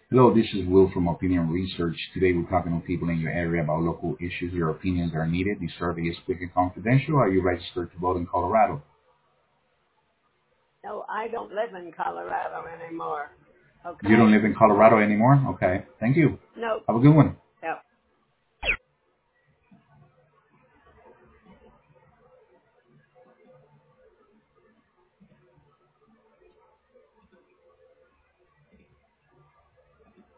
Hello, this is Will from Opinion Research. Today we're talking to people in your area about local issues. Your opinions are needed. The survey is quick and confidential. Are you registered to vote in Colorado? No, I don't live in Colorado anymore. You don't Okay? live in Colorado anymore? Okay, thank you. No, Have a good one.